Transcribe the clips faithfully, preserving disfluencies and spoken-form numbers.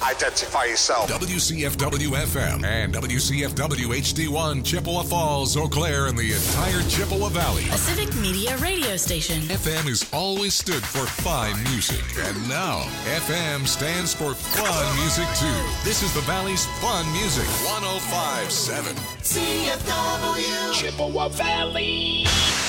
Identify yourself. W C F W F M and W C F W H D one, Chippewa Falls, Eau Claire, and the entire Chippewa Valley. A Civic Media radio station. F M has always stood for fine music, and now F M stands for fun music too. This is the Valley's fun music. one oh five point seven C F W Chippewa Valley.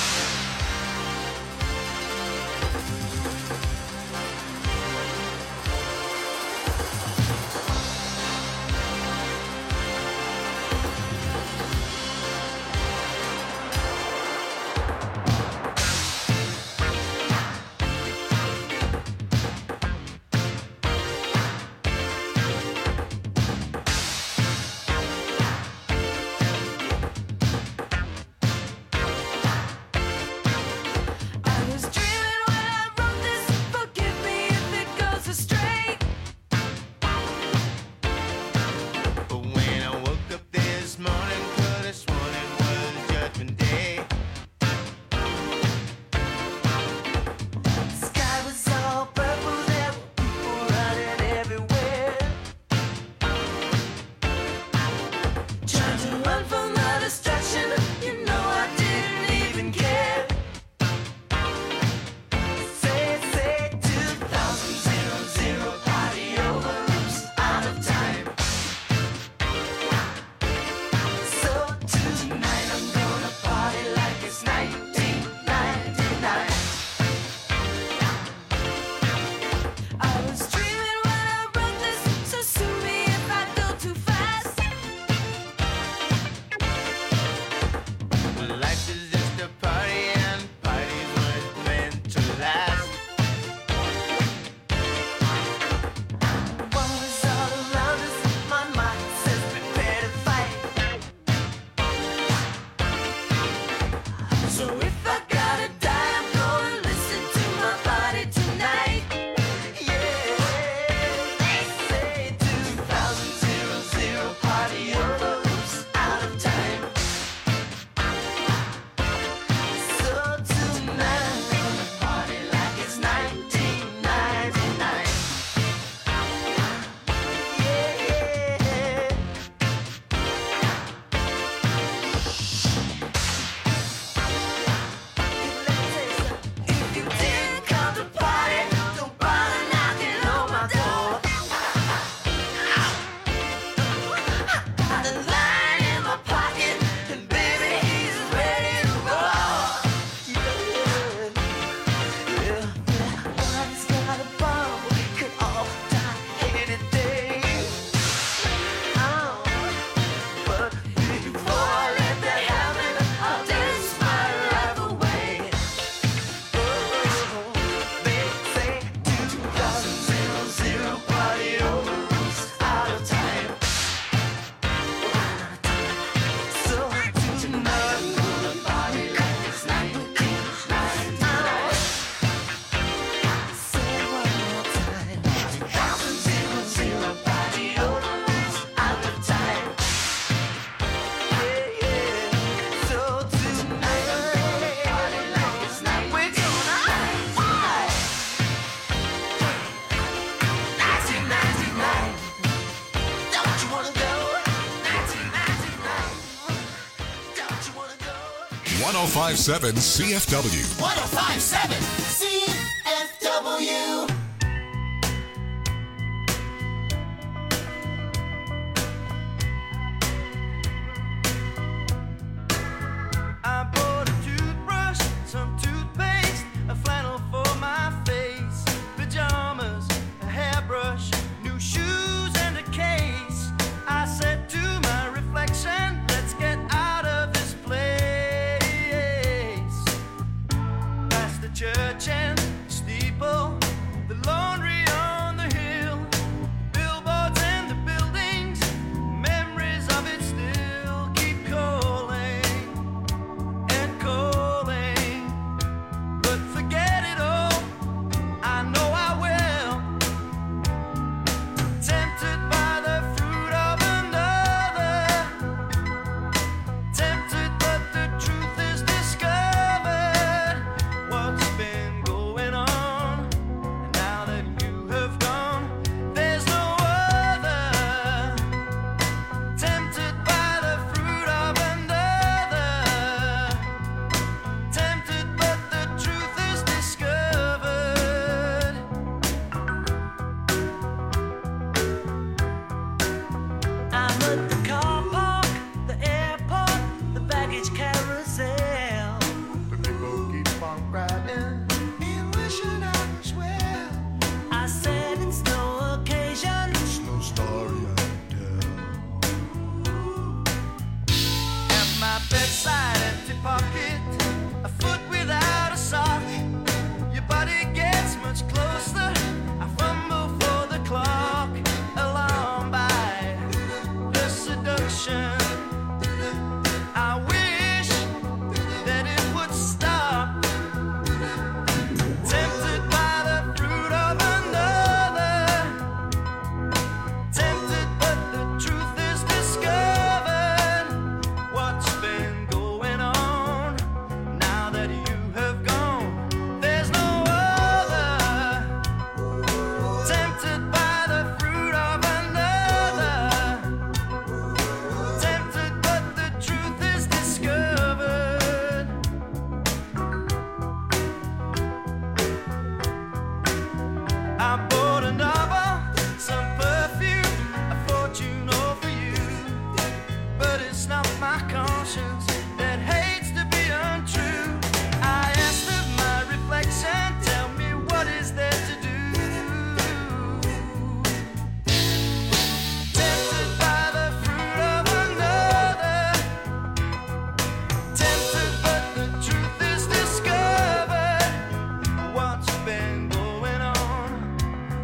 one oh five point seven C F W. one oh five point seven C F W. I bought a toothbrush, some toothpaste, a flannel for my face, pajamas, a hairbrush, new shoes and a case. I said to my reflection, let's get out of this place. Past the church I bought a novel, some perfume, a fortune all for you. But it's not my conscience that hates to be untrue. I asked of my reflection, tell me what is there to do. Tempted by the fruit of another, tempted but the truth is discovered. What's been going on?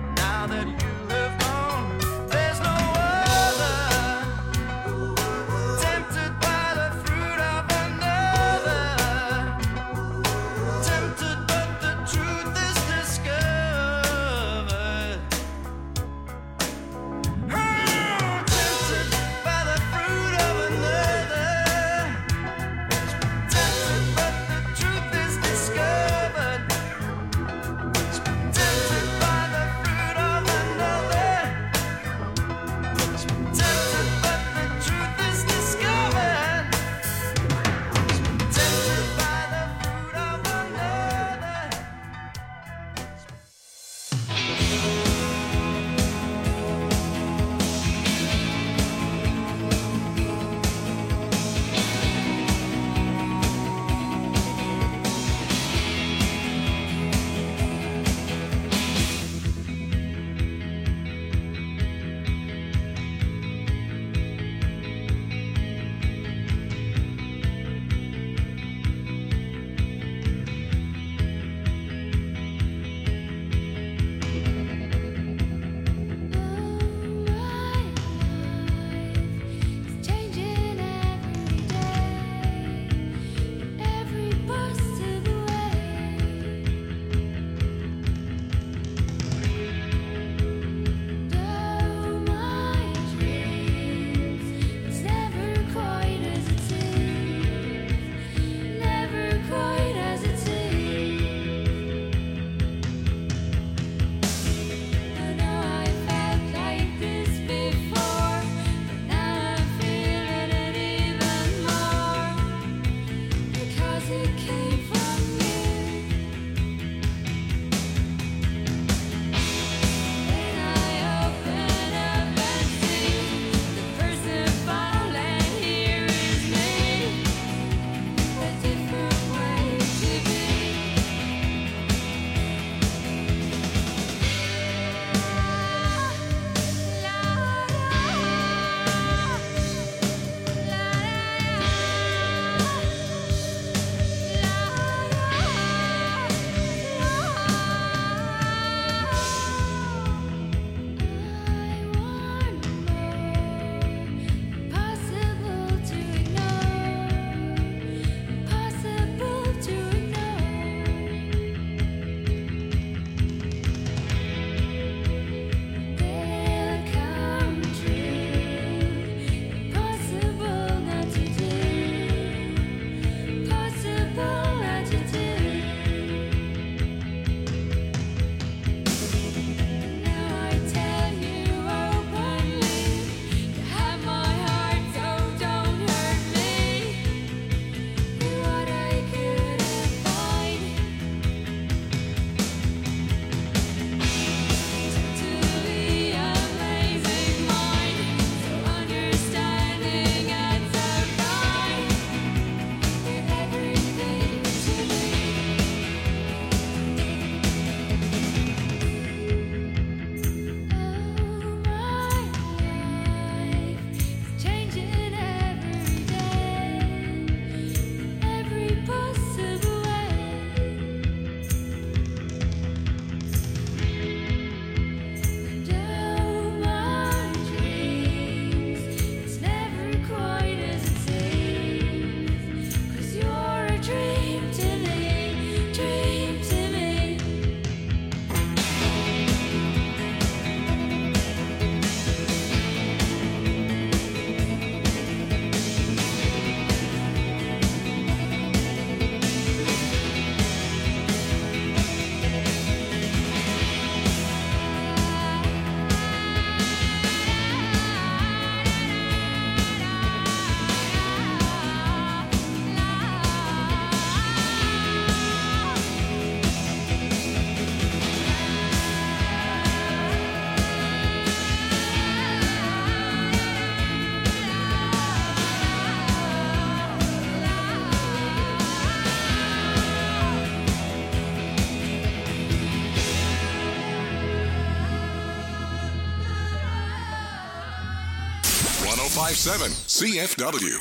one oh five point seven C F W.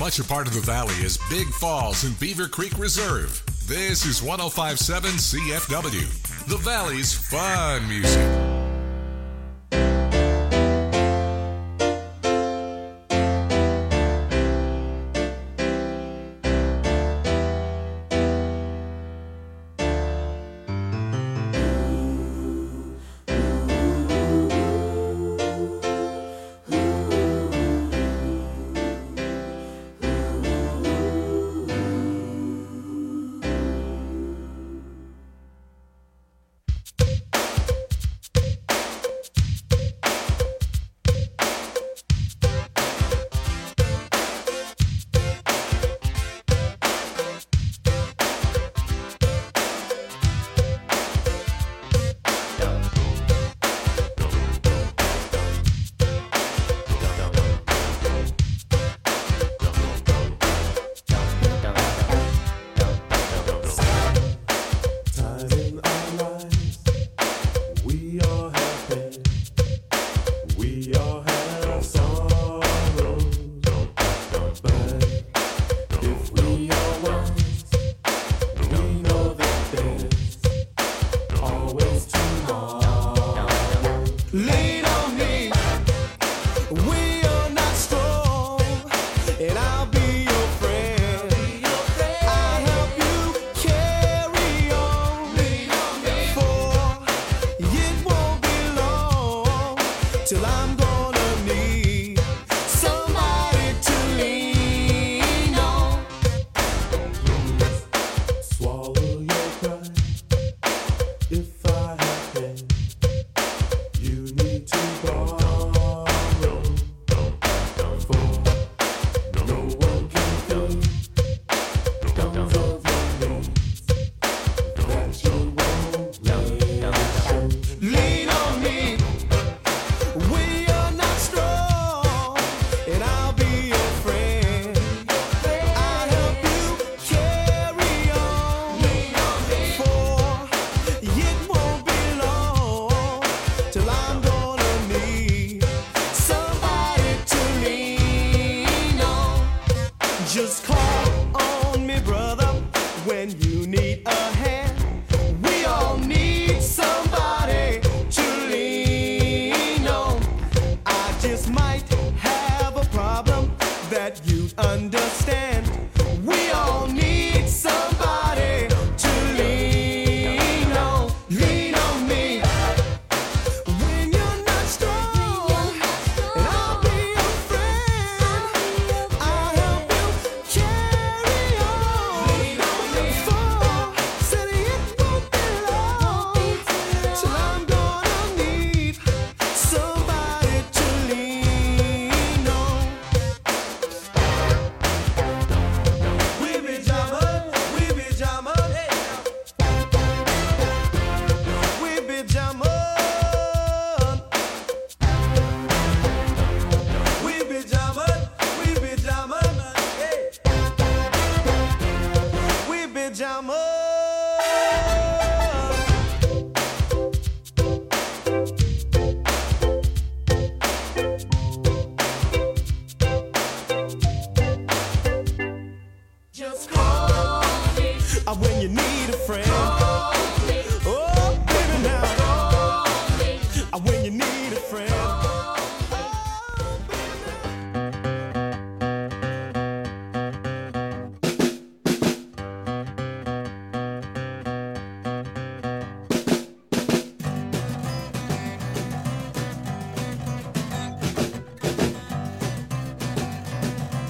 Much a part of the valley is Big Falls and Beaver Creek Reserve. This is one oh five point seven C F W, the Valley's fun music.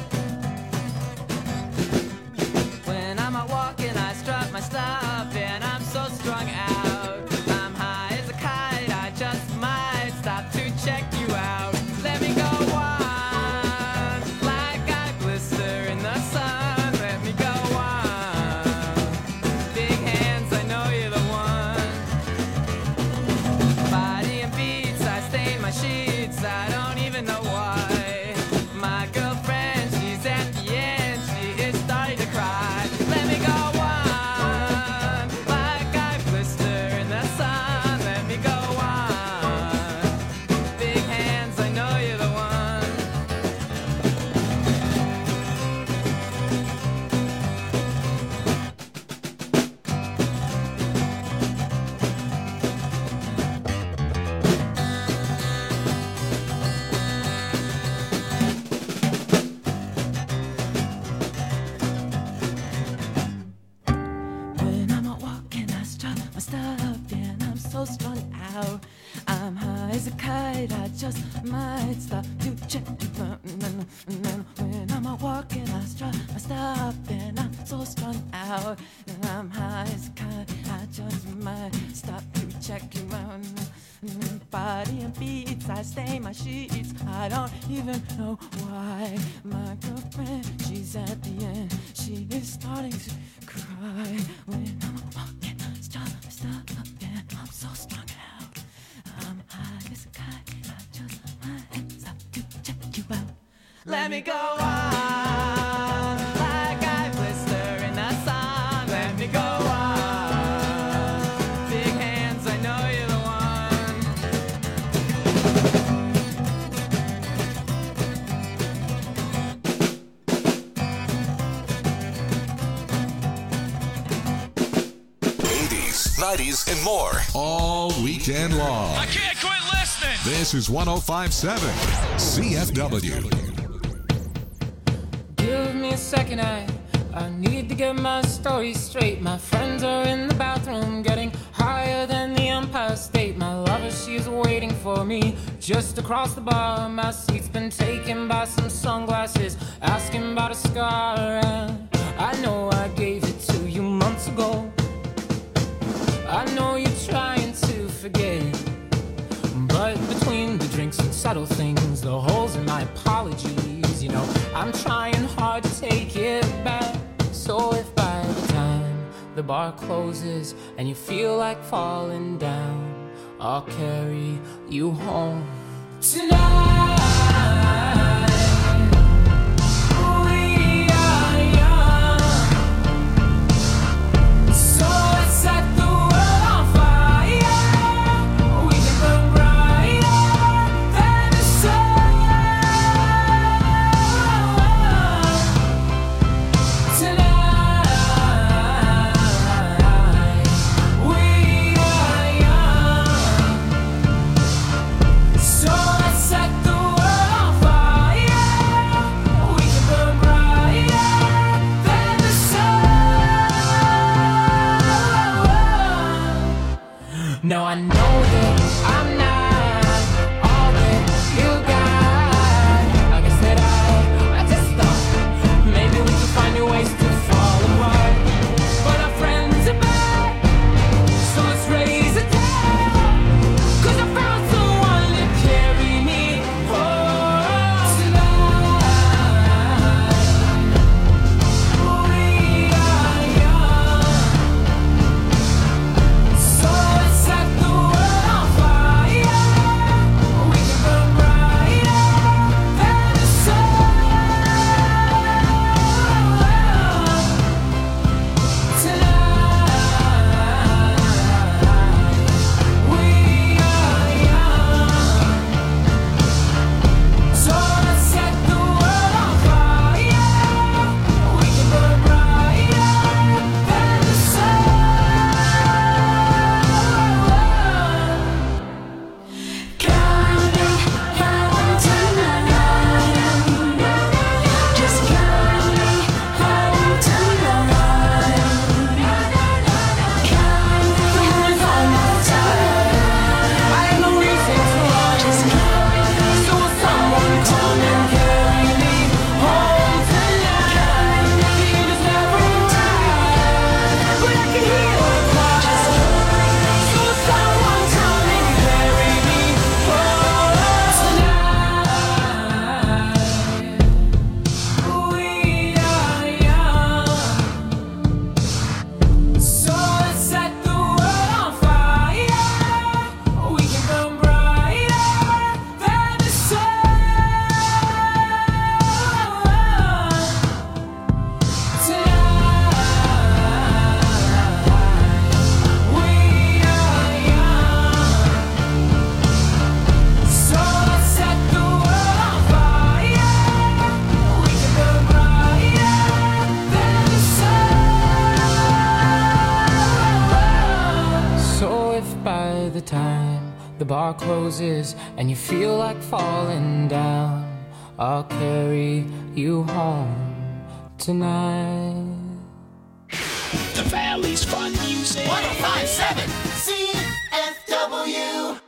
When I'm out walking, I strut my stuff and I out. I'm high as a kite, I just might stop to check you out. And then when I'm walking, I strut, I stop, and I'm so strung out. And I'm high as a kite, I just might stop to check you out. Body and beats, I stain my sheets. I don't even know why. My girlfriend, she's at the end. She is starting to cry. When I'm walking, stop, stop, and I'm so strung out. I'm high as a kite, I just might stop to check you out. Let me go on, like I blister in the sun. Let me go on, big hands, I know you're the one. eighties, nineties, and more. All weekend long. I can't quit listening. This is one oh five point seven C F W. Give me a second, I, I need to get my story straight. My friends are in the bathroom getting higher than the Empire State. My lover, she's waiting for me just across the bar. My seat's been taken by some sunglasses, asking about a scar. And I know I gave it to you months ago. I know you're trying to forget, but between the drinks and subtle things, the holes in my apologies, you know, I'm trying hard to take it back. So if by the time the bar closes and you feel like falling down, I'll carry you home tonight. We are young, so let's set the world on fire. We can burn brighter than the sun tonight. We are young, so let's set the world on fire. We can burn brighter than the sun. No, I know that I'm not all that you got. I guess that I, I just thought maybe we could find new ways to fall apart. But our friends are back, so let's raise a toast. 'Cause I found someone to carry me home tonight. We are young, so let's set the world on fire. We can burn brighter than the sun tonight. We are young, so let's set the world on fire. We can burn brighter than the sun. Counting, counting tonight. Just counting, counting tonight. Counting all my time. I have no reason to run. So will someone come and carry me home tonight? The angels never arrive, but I can hear a cry. So will someone come and carry me home tonight? We are young, so let's set the world on fire. We can burn brighter than the sun tonight. We are young, so let's set the world on fire. We can burn brighter than the sun. So if by the time the bar closes and you feel like falling down, I'll carry you home tonight. The Valley's fun music. one oh five point seven C F W.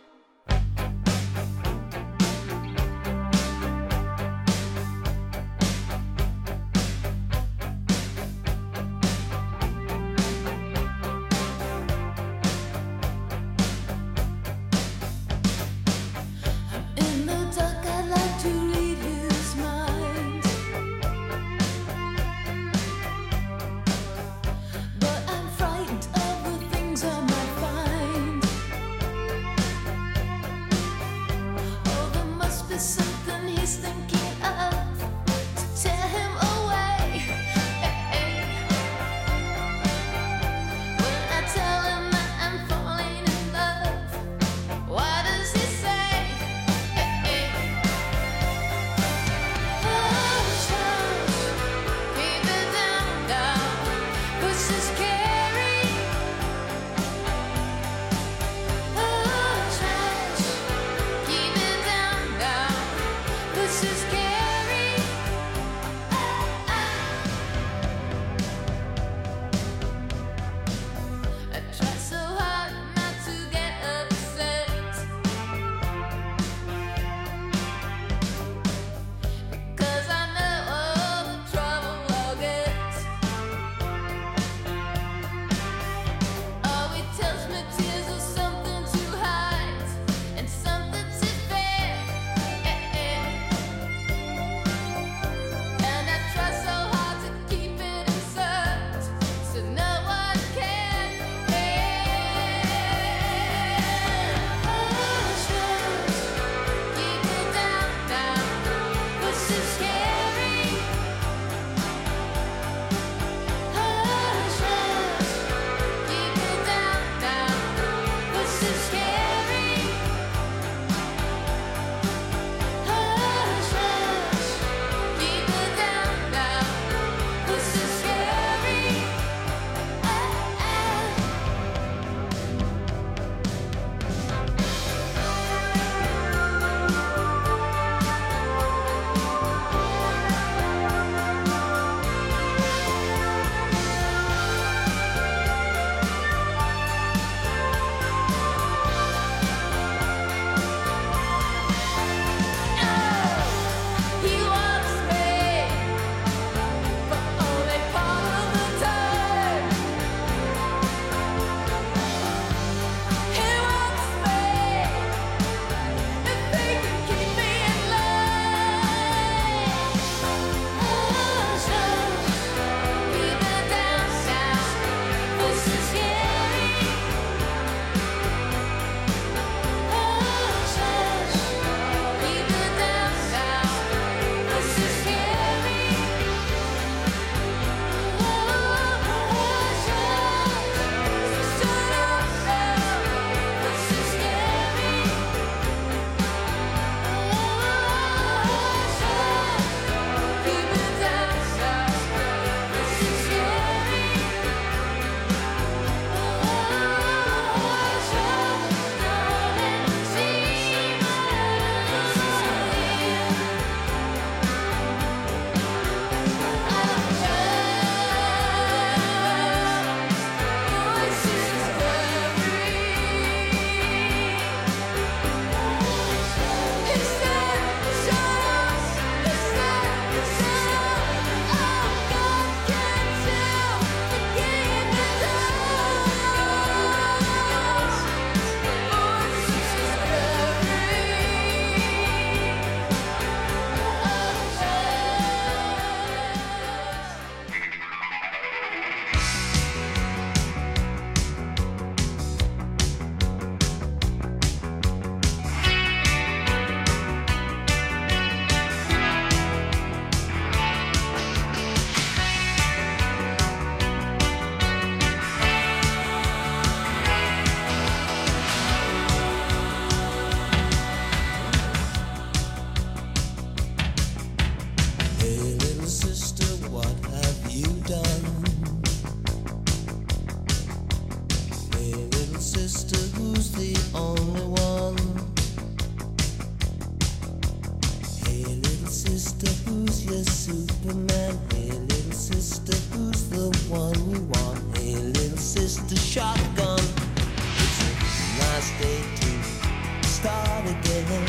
one. Hey, little sister shotgun. It's a nice day to start again.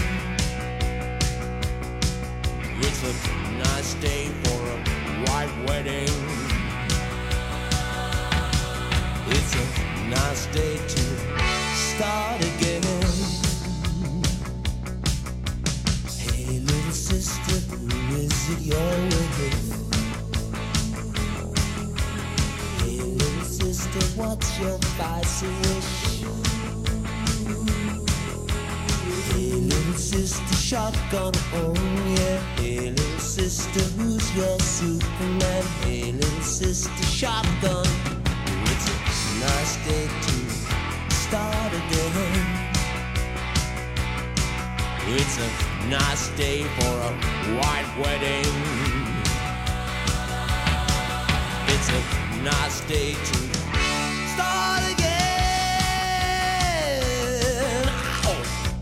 It's a nice day for a white wedding. It's a nice day to start again. Hey, little sister, who is it you're with? Hey, little sister, what's your spicy wish? Hey, little sister, shotgun, oh yeah. Hey, little sister, who's your Superman? Hey, little sister, shotgun. It's a nice day to start again. It's a nice day for a white wedding. It's a nice day to start again. Ow.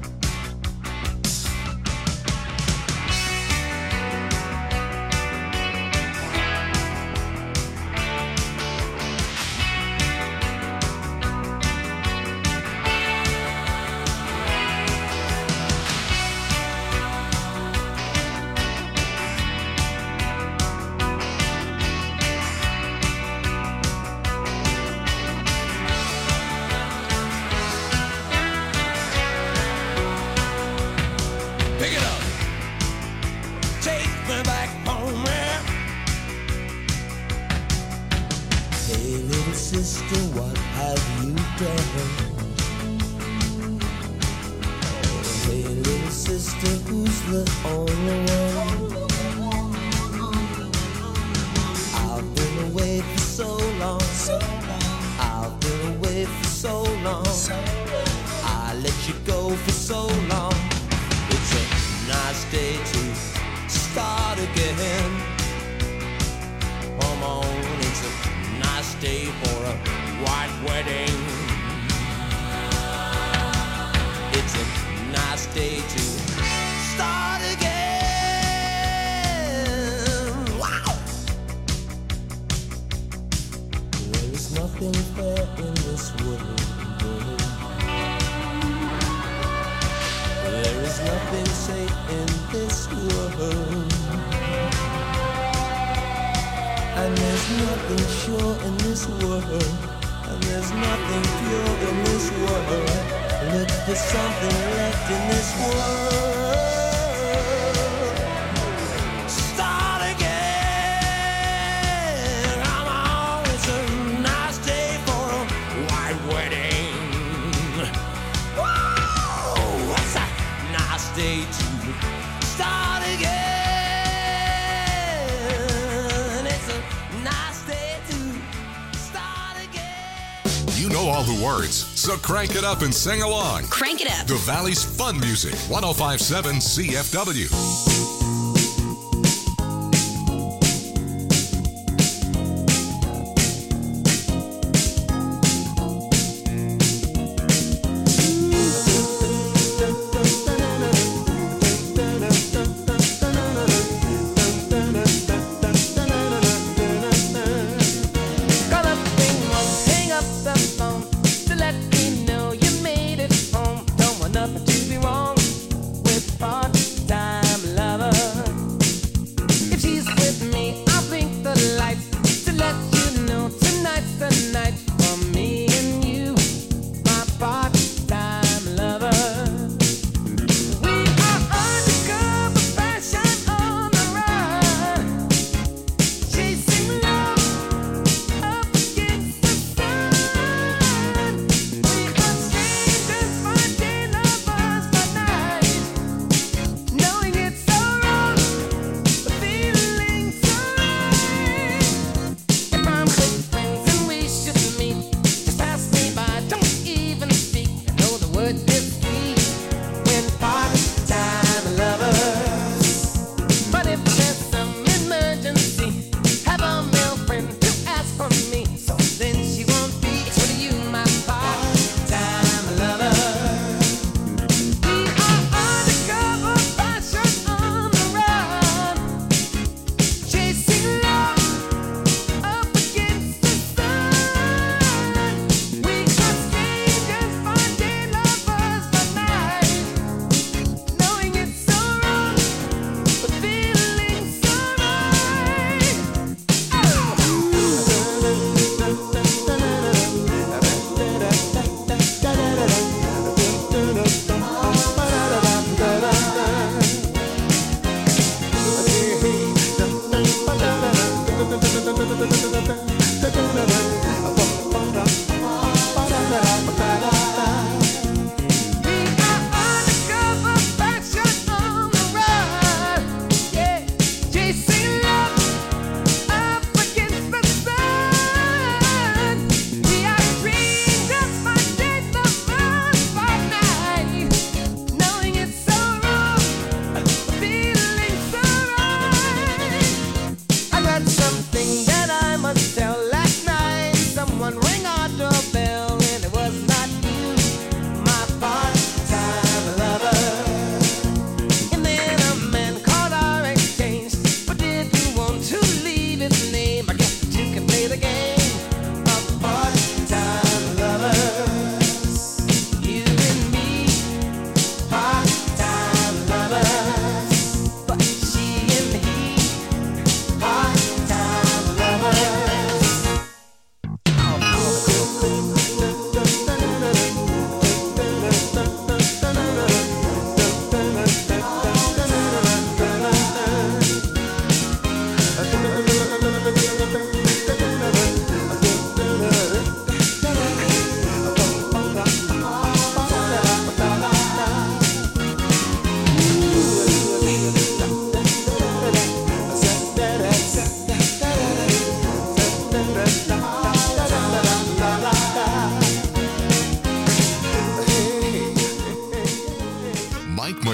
Pick it up, take me back home, yeah. Hey, little sister, what have you done? Hey, little sister, who's the only one? I've been away for so long. I've been away for so long. I let you go for so long. It's a nice day to start again. Come on, it's a nice day for a white wedding. It's a nice day to start again. Wow! There is nothing fair in this world. There is nothing safe in this world. And there's nothing sure in this world. And there's nothing pure in this world. Look for something left in this world. Start again. Come on, it's a nice day for a white wedding. Whoa, it's a nice day to start again. It's a nice day to start again. You know all the words, so crank it up and sing along. Crank it up. The Valley's Fun Music, one oh five point seven C F W. Call up anyone, hang up the phone to let me know you made it home. Don't want nothing to be wrong with part-time lover.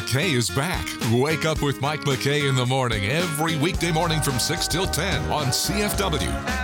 McKay is back. Wake up with Mike McKay in the morning every weekday morning from six till ten on C F W.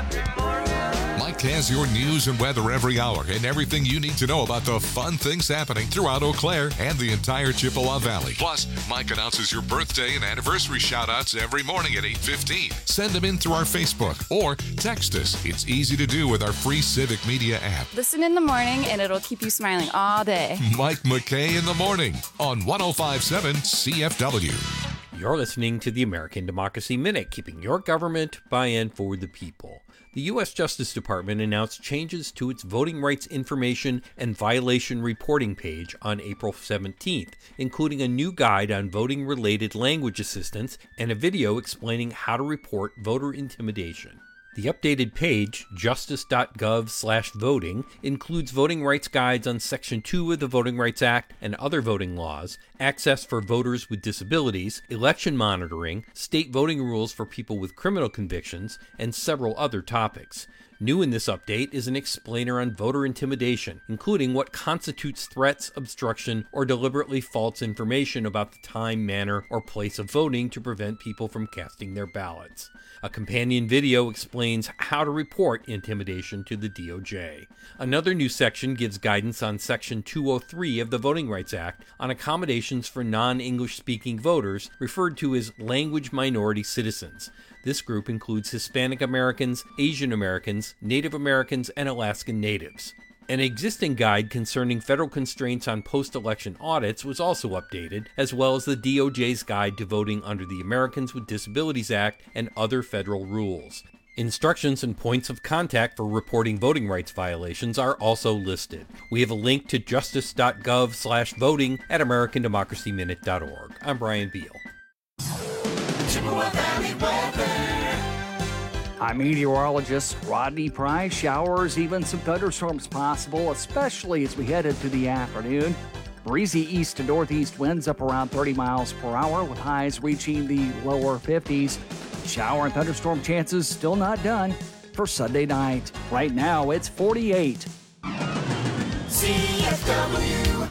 Mike has your news and weather every hour and everything you need to know about the fun things happening throughout Eau Claire and the entire Chippewa Valley. Plus, Mike announces your birthday and anniversary shout-outs every morning at eight fifteen. Send them in through our Facebook or text us. It's easy to do with our free Civic Media app. Listen in the morning and it'll keep you smiling all day. Mike McKay in the morning on one oh five point seven C F W. You're listening to the American Democracy Minute, keeping your government by and for the people. The U S Justice Department announced changes to its voting rights information and violation reporting page on April seventeenth, including a new guide on voting-related language assistance and a video explaining how to report voter intimidation. The updated page, justice.gov slash voting, includes voting rights guides on Section two of the Voting Rights Act and other voting laws, access for voters with disabilities, election monitoring, state voting rules for people with criminal convictions, and several other topics. New in this update is an explainer on voter intimidation, including what constitutes threats, obstruction, or deliberately false information about the time, manner, or place of voting to prevent people from casting their ballots. A companion video explains how to report intimidation to the D O J. Another new section gives guidance on Section two oh three of the Voting Rights Act on accommodations for non-English speaking voters, referred to as language minority citizens. This group includes Hispanic Americans, Asian Americans, Native Americans, and Alaskan Natives. An existing guide concerning federal constraints on post-election audits was also updated, as well as the D O J's guide to voting under the Americans with Disabilities Act and other federal rules. Instructions and points of contact for reporting voting rights violations are also listed. We have a link to justice.gov slash voting at american democracy minute dot org. I'm Brian Beal. Chippewa Valley weather. I'm meteorologist Rodney Price. Showers, even some thunderstorms possible, especially as we head into the afternoon. Breezy east to northeast winds up around thirty miles per hour with highs reaching the lower fifties. Shower and thunderstorm chances still not done for Sunday night. Right now it's forty-eight. C F W.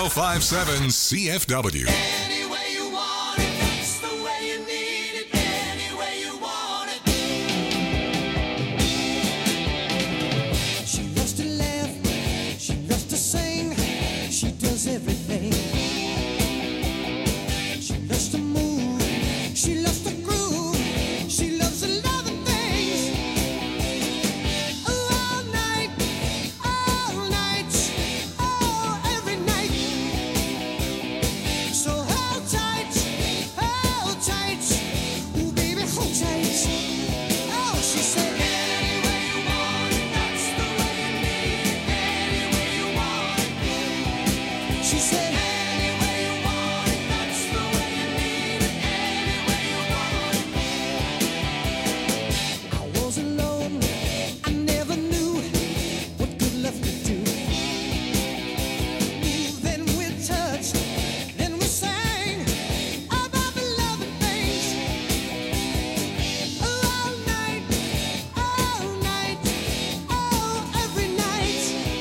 oh five seven C F W. Any way you want it, that's the way you need it. Any way you want it. She loves to laugh, she loves to sing, she does everything. She loves to move, she loves to groove, she loves a lot of things. All night, all night, oh, every night. So hold tight, hold tight, ooh baby, hold tight. Oh, she said, any way you want it, that's the way you need it. Any way you want it. She said, any way you want it, that's the way you need it. Any way you want it. I was alone, I never knew what good love could do. Then we touched, then we sang about the love and things. All night, all night, oh, every night.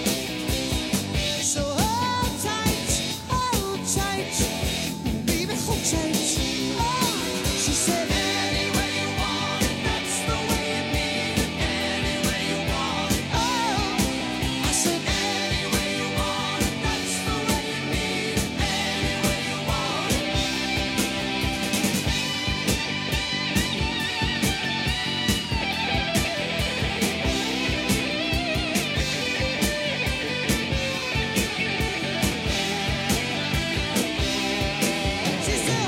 So hold tight, hold tight, baby, hold tight. Oh, she said, any way you want it, that's the way you need it. Any way you want it. Oh, I said, any way you want it, that's the way you need it. Any way you want it. She said,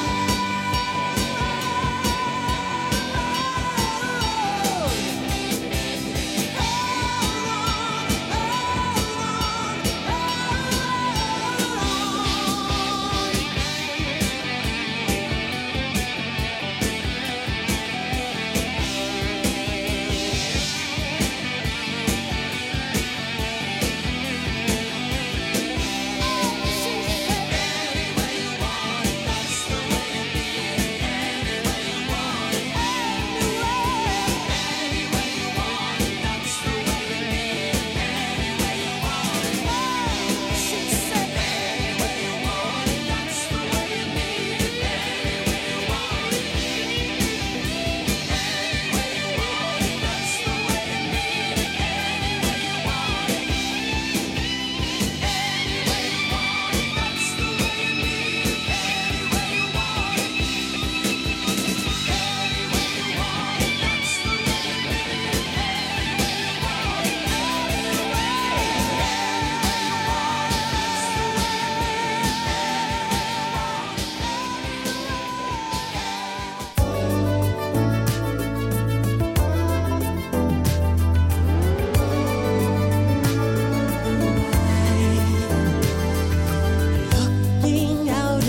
looking out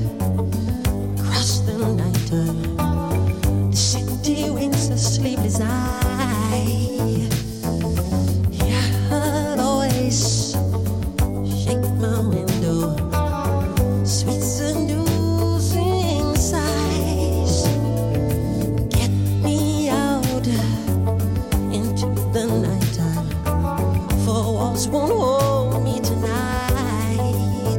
across the night, the city winks a sleepless eye. Hear her voice shake my window, sweet seducing sighs. Get me out into the nighttime, for walls won't hold me tonight.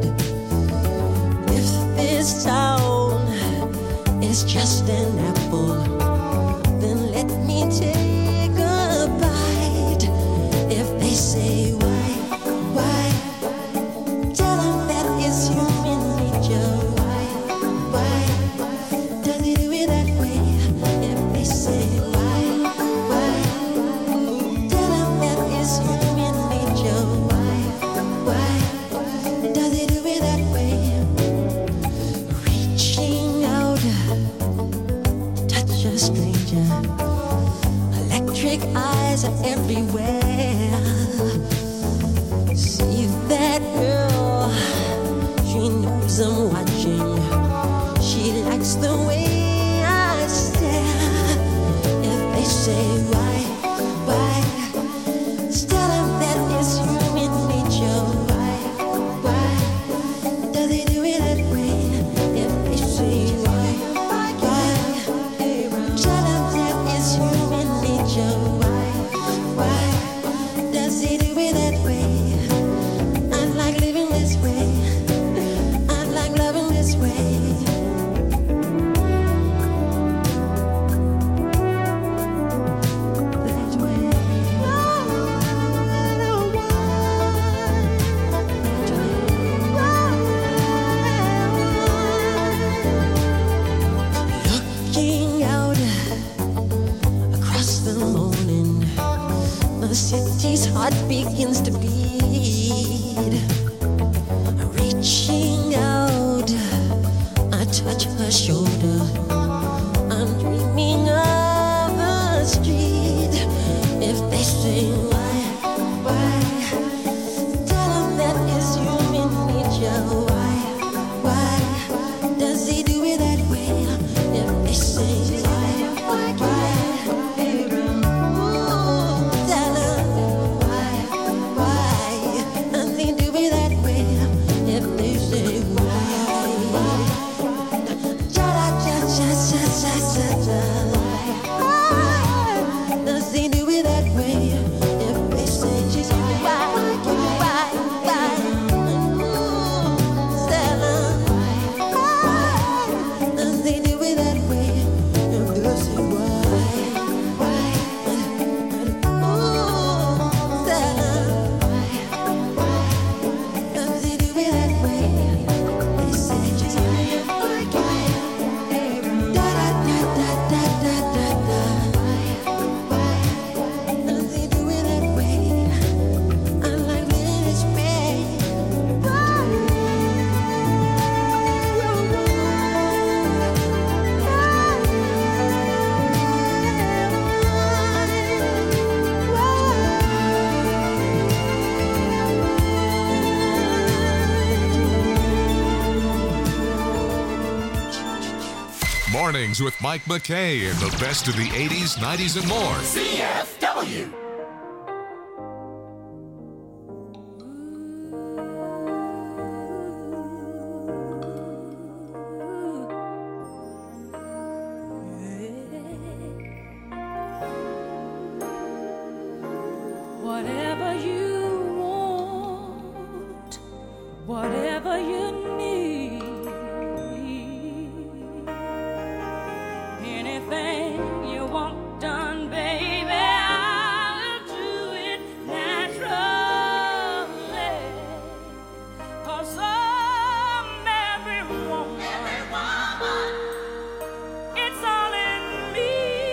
If this town is just an apple, then let me take a bite. If they say why, why, tell them that it's human nature. Why, why, does it do it that way? If they say why, why, tell them that it's human nature. Why, why, does it do it that way? Reaching out, touch a stranger. Electric eyes are everywhere. See that girl, she knows I'm watching. She likes the way I stare. If they say why, why, tell them that it's human nature. Why, why, does it do it that way? If they say why, why, tell them that it's human nature. Why, why, does it do it that way? I like living this way. reaching out across the morning. The city's heart begins to beat. Reaching out, I touch her shoulder. I'm dreaming of a street. If they say why, why, tell them that it's human nature. Why, why, does he do it that way? If they say why, why, ooh, tell them why, why, does he do it that way? If they say why, cha cha cha cha cha cha cha. Why does he do it that way? If they say just why, why, why, ooh, Stella, why does he do it that way? If they say why, why, ooh, Stella, why does he do it that way? They say just why, da da da da da da da da. Does he do it that way? I like this way. Mornings with Mike McKay and the best of the eighties, nineties, and more. C F W. Whatever you want, whatever you need, anything you want done, baby, I'll do it naturally. 'Cause I'm every woman, it's all in me.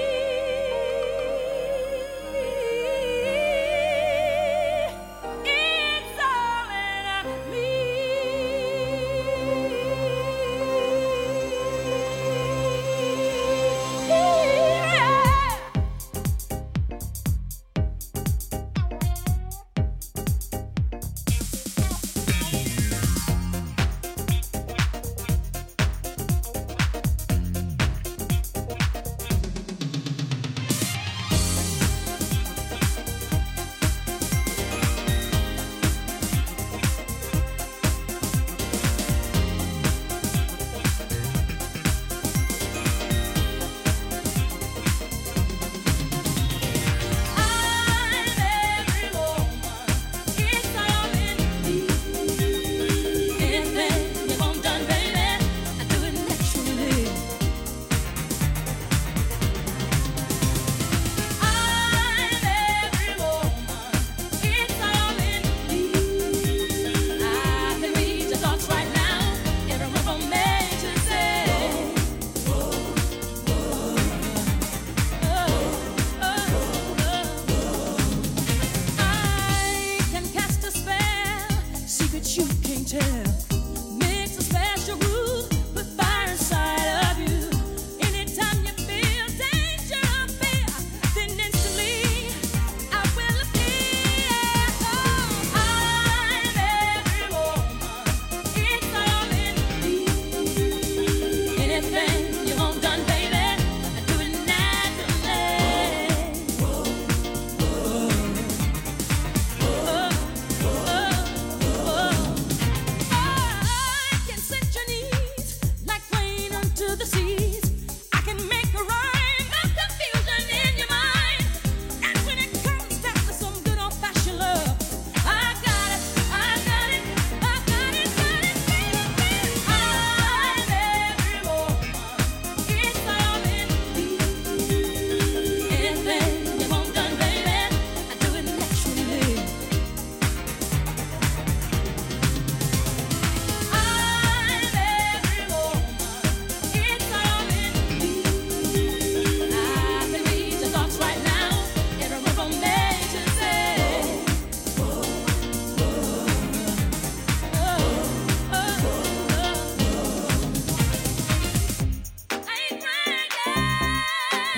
It's all in me. Ooh.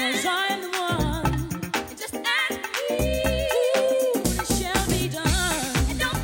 'cause I